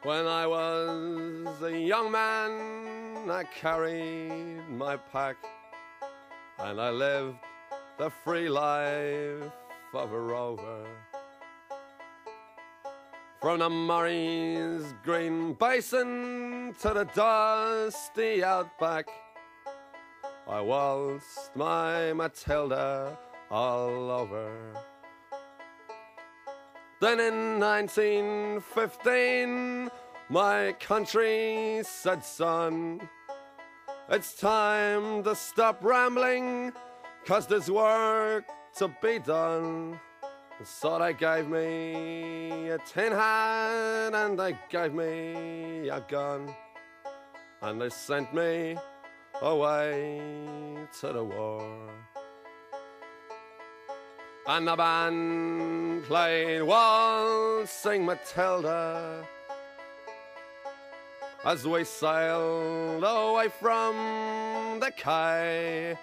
When I was a young man, I carried my pack, and I lived the free life of a rover. From the Murray's green basin to the dusty outback, I waltzed my Matilda all over. Then in 1915, my country said, son, it's time to stop rambling, 'cause there's work to be done. So they gave me a tin hat and they gave me a gun, and they sent me away to the war. And the band played Waltzing Matilda as we sailed away from the quay.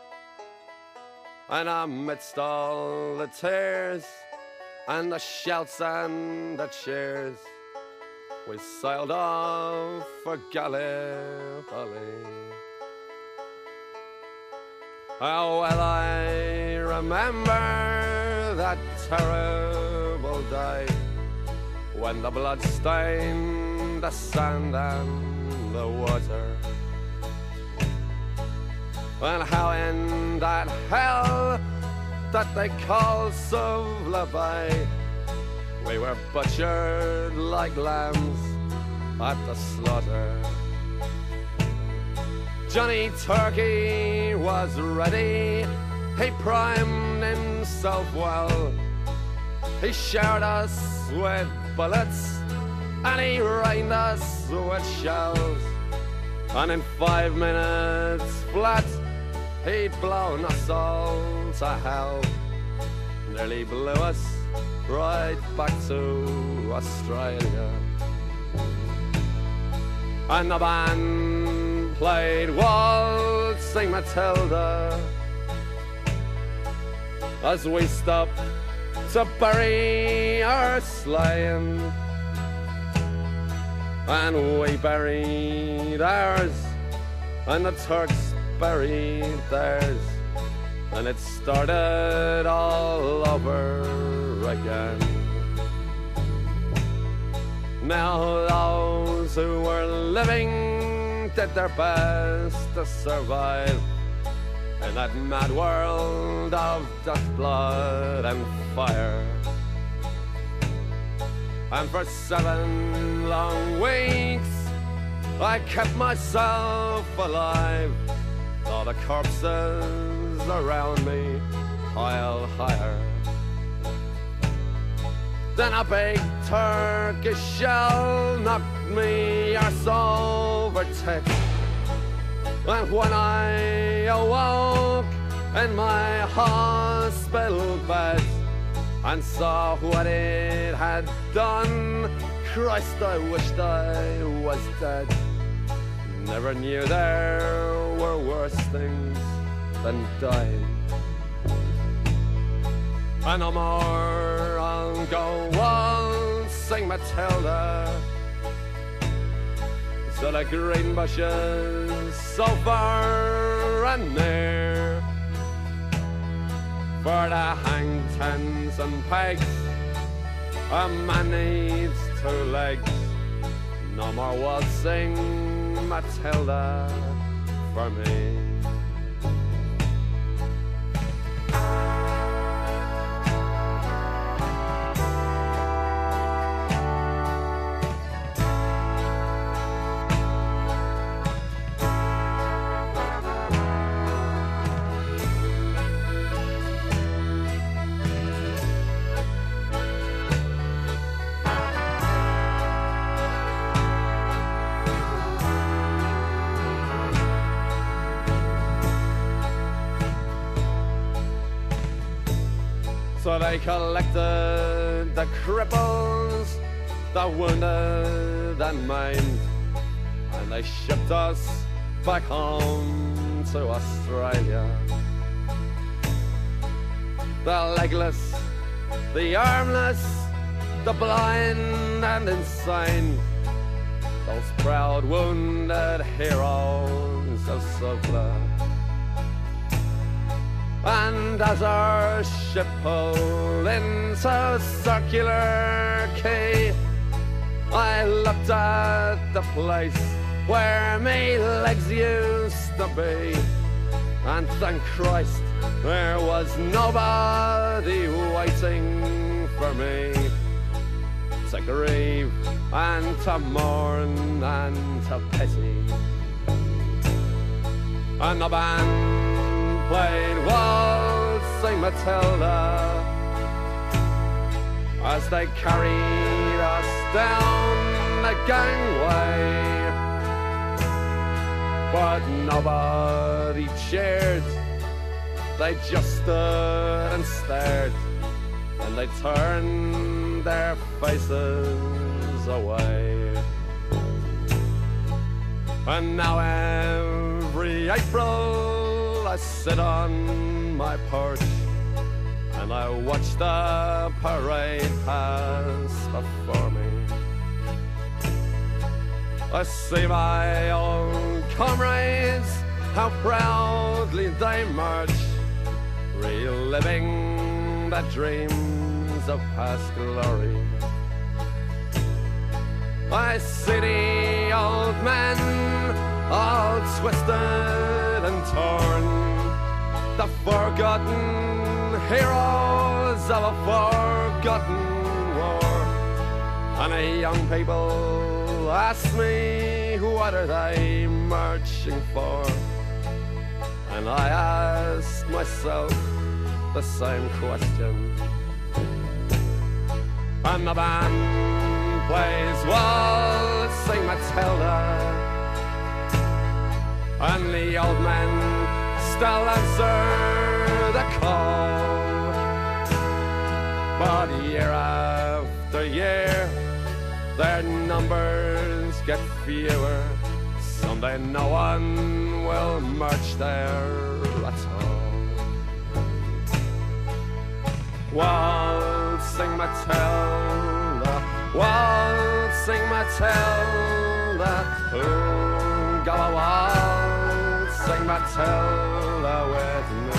And amidst all the tears and the shouts and the cheers, we sailed off for Gallipoli. Oh, well, I remember that terrible day when the blood stained the sand and the water, and how in that hell that they call Suvla Bay, we were butchered like lambs at the slaughter. Johnny Turkey was ready, he primed himself well, he showered us with bullets and he rained us with shells, and in 5 minutes flat he'd blown us all to hell, nearly blew us right back to Australia. And the band played Waltzing Matilda as we stopped to bury our slain, and we buried ours and the Turks buried theirs, and it started all over again. Now those who were living did their best to survive in that mad world of dust, blood and fire. And for 7 long weeks I kept myself alive, all the corpses around me piled higher. Then a big Turkish shell knocked me arse over tits, and when I awoke in my hospital bed and saw what it had done, Christ, I wished I was dead. Never knew there were worse things than dying. And no more I'll go waltzing Matilda, so the green bushes so far and near, for the hang tens and pegs a man needs 2 legs. No more waltzing Matilda for me. So they collected the cripples, the wounded and maimed, and they shipped us back home to Australia. The legless, the armless, the blind and insane, those proud wounded heroes of Suvla. And as our ship pulled into Circular Quay, I looked at the place where me legs used to be, and thank Christ there was nobody waiting for me to grieve and to mourn and to pity. And the band played Waltzing Matilda as they carried us down the gangway, but nobody cheered. They just stood and stared, and they turned their faces away. And now every April I sit on my porch and I watch the parade pass before me. I see my old comrades, how proudly they march, reliving the dreams of past glory. I see the old men, all twisted and torn, the forgotten heroes of a forgotten war. And the young people ask me, what are they marching for? And I ask myself the same question. And the band plays Waltzing Matilda, and the old men still answer the call. But year after year their numbers get fewer. Someday no one will march there at all. Waltzing Matilda, Waltzing Matilda, who'll go a waltzing Matilda with me?